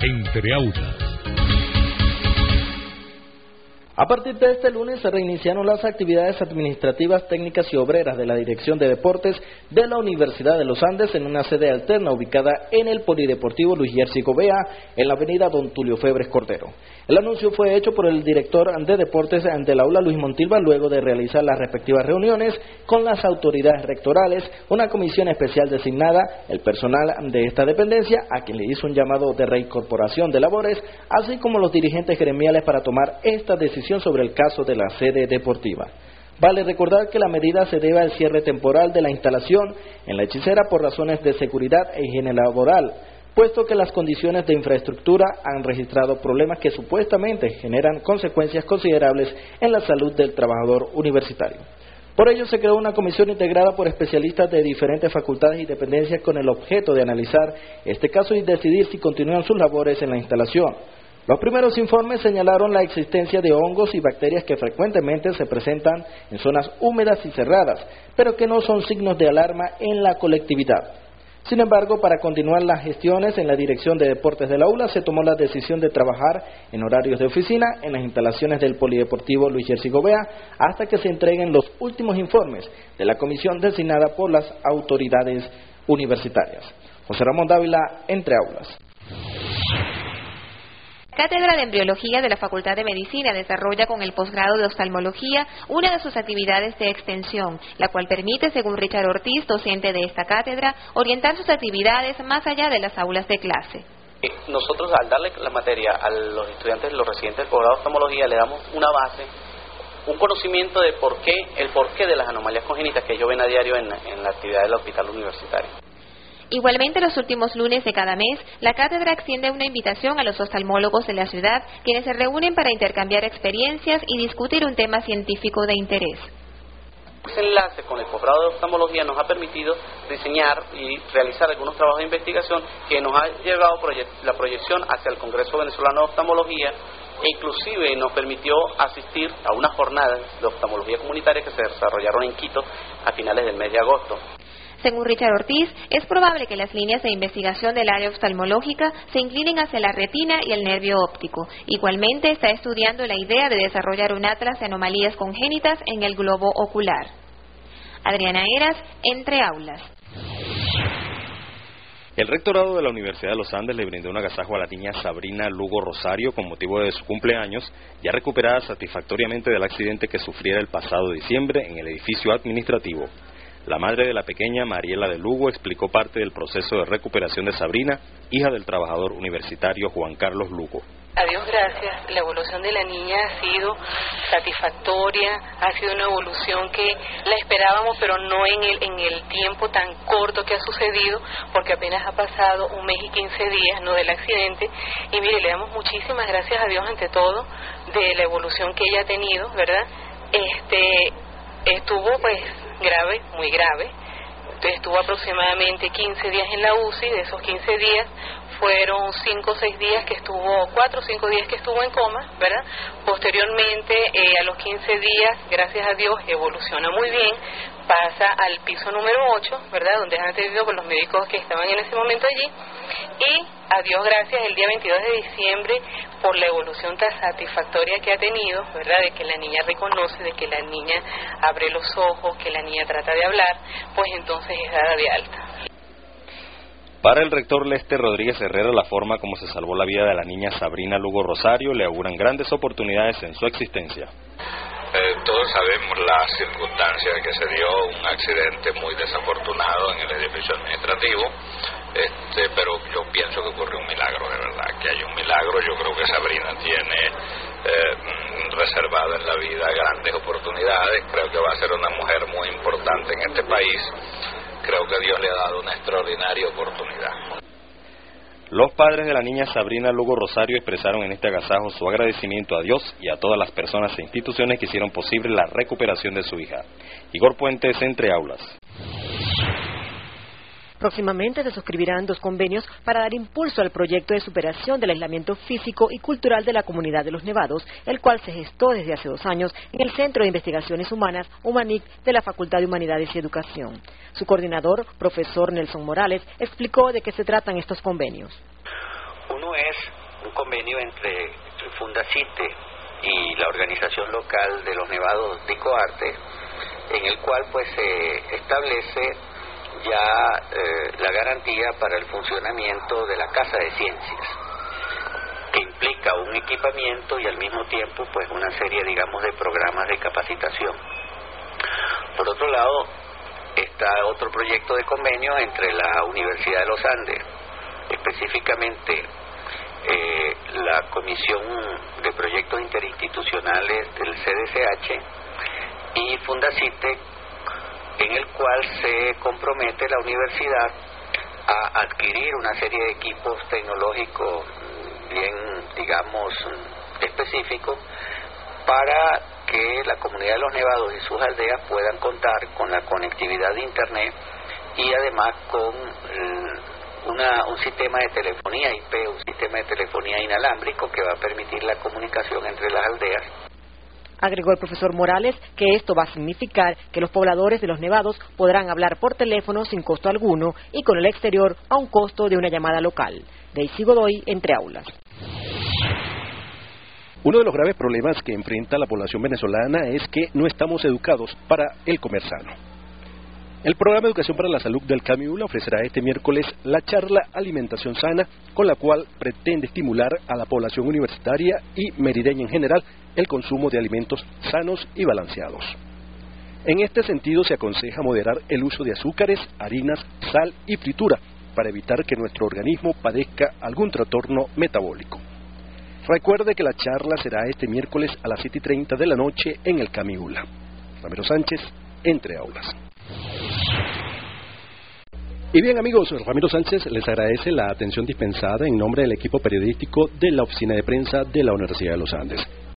Entre Aulas. A partir de este lunes se reiniciaron las actividades administrativas, técnicas y obreras de la Dirección de Deportes de la Universidad de los Andes en una sede alterna ubicada en el Polideportivo Luis Jerzy Gobea, en la avenida Don Tulio Febres Cordero. El anuncio fue hecho por el director de Deportes del aula Luis Montilva luego de realizar las respectivas reuniones con las autoridades rectorales, una comisión especial designada, el personal de esta dependencia, a quien le hizo un llamado de reincorporación de labores, así como los dirigentes gremiales para tomar esta decisión sobre el caso de la sede deportiva. Vale recordar que la medida se debe al cierre temporal de la instalación en La Hechicera por razones de seguridad e higiene laboral, puesto que las condiciones de infraestructura han registrado problemas que supuestamente generan consecuencias considerables en la salud del trabajador universitario. Por ello se creó una comisión integrada por especialistas de diferentes facultades y dependencias con el objeto de analizar este caso y decidir si continúan sus labores en la instalación. Los primeros informes señalaron la existencia de hongos y bacterias que frecuentemente se presentan en zonas húmedas y cerradas, pero que no son signos de alarma en la colectividad. Sin embargo, para continuar las gestiones en la Dirección de Deportes del aula, se tomó la decisión de trabajar en horarios de oficina en las instalaciones del Polideportivo Luis Jerzy Gobea hasta que se entreguen los últimos informes de la comisión designada por las autoridades universitarias. José Ramón Dávila, Entre Aulas. La Cátedra de Embriología de la Facultad de Medicina desarrolla con el posgrado de Oftalmología una de sus actividades de extensión, la cual permite, según Richard Ortiz, docente de esta cátedra, orientar sus actividades más allá de las aulas de clase. Nosotros, al darle la materia a los estudiantes, los residentes del posgrado de Oftalmología, le damos una base, un conocimiento de el porqué de las anomalías congénitas que ellos ven a diario en la actividad del hospital universitario. Igualmente, los últimos lunes de cada mes, la cátedra extiende una invitación a los oftalmólogos de la ciudad, quienes se reúnen para intercambiar experiencias y discutir un tema científico de interés. Ese enlace con el posgrado de oftalmología nos ha permitido diseñar y realizar algunos trabajos de investigación que nos ha llevado la proyección hacia el Congreso Venezolano de Oftalmología e inclusive nos permitió asistir a unas jornadas de oftalmología comunitaria que se desarrollaron en Quito a finales del mes de agosto. Según Richard Ortiz, es probable que las líneas de investigación del área oftalmológica se inclinen hacia la retina y el nervio óptico. Igualmente, está estudiando la idea de desarrollar un atlas de anomalías congénitas en el globo ocular. Adriana Heras, Entre Aulas. El rectorado de la Universidad de los Andes le brindó un agasajo a la niña Sabrina Lugo Rosario con motivo de su cumpleaños, ya recuperada satisfactoriamente del accidente que sufriera el pasado diciembre en el edificio administrativo. La madre de la pequeña, Mariela de Lugo, explicó parte del proceso de recuperación de Sabrina, hija del trabajador universitario Juan Carlos Lugo. A Dios gracias, la evolución de la niña ha sido satisfactoria, ha sido una evolución que la esperábamos, pero no en el tiempo tan corto que ha sucedido, porque apenas ha pasado un mes y 15 días, ¿no?, del accidente. Y mire, le damos muchísimas gracias a Dios ante todo de la evolución que ella ha tenido, ¿verdad? Estuvo pues grave, muy grave. Entonces estuvo aproximadamente 15 días en la UCI. De esos 15 días fueron 5 o 6 días que estuvo, 4 o 5 días que estuvo en coma, ¿verdad? Posteriormente, a los 15 días, gracias a Dios, evoluciona muy bien, pasa al piso número 8, ¿verdad?, donde es atendido por los médicos que estaban en ese momento allí, y a Dios gracias, el día 22 de diciembre, por la evolución tan satisfactoria que ha tenido, ¿verdad?, de que la niña reconoce, de que la niña abre los ojos, que la niña trata de hablar, pues entonces es dada de alta. Para el rector Lester Rodríguez Herrera, la forma como se salvó la vida de la niña Sabrina Lugo Rosario le auguran grandes oportunidades en su existencia. Todos sabemos la circunstancia de que se dio un accidente muy desafortunado en el edificio administrativo, pero yo pienso que ocurrió un milagro, de verdad, que hay un milagro. Yo creo que Sabrina tiene reservada en la vida grandes oportunidades. Creo que va a ser una mujer muy importante en este país. Creo que Dios le ha dado una extraordinaria oportunidad. Los padres de la niña Sabrina Lugo Rosario expresaron en este agasajo su agradecimiento a Dios y a todas las personas e instituciones que hicieron posible la recuperación de su hija. Igor Puentes, Entre Aulas. Próximamente se suscribirán 2 convenios para dar impulso al proyecto de superación del aislamiento físico y cultural de la comunidad de Los Nevados, el cual se gestó desde hace 2 años en el Centro de Investigaciones Humanas, Humanic, de la Facultad de Humanidades y Educación. Su coordinador, profesor Nelson Morales, explicó de qué se tratan estos convenios. Uno es un convenio entre Fundacite y la organización local de los Nevados de Coarte, en el cual pues se establece ya la garantía para el funcionamiento de la Casa de Ciencias, que implica un equipamiento y al mismo tiempo pues una serie, digamos, de programas de capacitación. Por otro lado, está otro proyecto de convenio entre la Universidad de los Andes, específicamente la Comisión de Proyectos Interinstitucionales del CDCH y Fundacite, en el cual se compromete la universidad a adquirir una serie de equipos tecnológicos bien, digamos, específicos para que la comunidad de los Nevados y sus aldeas puedan contar con la conectividad de Internet y además con un sistema de telefonía IP, un sistema de telefonía inalámbrico que va a permitir la comunicación entre las aldeas. Agregó el profesor Morales que esto va a significar que los pobladores de los Nevados podrán hablar por teléfono sin costo alguno y con el exterior a un costo de una llamada local. Daisy Godoy, Entre Aulas. Uno de los graves problemas que enfrenta la población venezolana es que no estamos educados para el comer sano. El programa de Educación para la Salud del CAMIULA ofrecerá este miércoles la charla Alimentación Sana, con la cual pretende estimular a la población universitaria y merideña en general el consumo de alimentos sanos y balanceados. En este sentido se aconseja moderar el uso de azúcares, harinas, sal y fritura para evitar que nuestro organismo padezca algún trastorno metabólico. Recuerde que la charla será este miércoles a las 7:30 de la noche en el CAMIULA. Ramiro Sánchez, Entre Aulas. Y bien amigos, Ramiro Sánchez les agradece la atención dispensada en nombre del equipo periodístico de la Oficina de Prensa de la Universidad de los Andes.